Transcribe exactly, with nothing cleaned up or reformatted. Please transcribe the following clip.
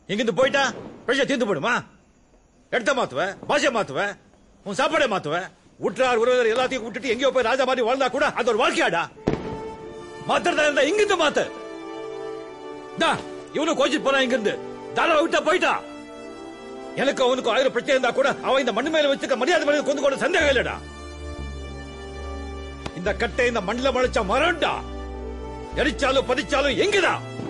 இங்கிருந்து போயிட்டா பிரச்சனை தீர்ந்து போடுமா? இடத்த மாத்துவ, பாஷை மாத்துவ, உன் சாப்பாடை மாத்துவ, உற்றார் உறவினர் எல்லாத்தையும் விட்டுட்டு எங்கேயோ போய் ராஜா மாதிரி வாழ்ந்தா கூட அது ஒரு வாழ்க்கையாடா. மாத்திரதா இருந்தா இங்கிருந்து மாத்து. இவனு கோச்சிட்டு போனா இங்கிருந்து தாராள விட்டா போயிட்டா. எனக்கு அவனுக்கு ஆயிரம் பிரச்சனை இருந்தா கூட அவன் இந்த மண்ணு மேல வச்சுக்க மரியாதை மேல கொண்டு கூட சந்தேகம் இல்லடா. இந்த கட்டை இந்த மண்ணில முளைச்ச மரம்டா. எரிச்சாலும் பதிச்சாலும் எங்கடா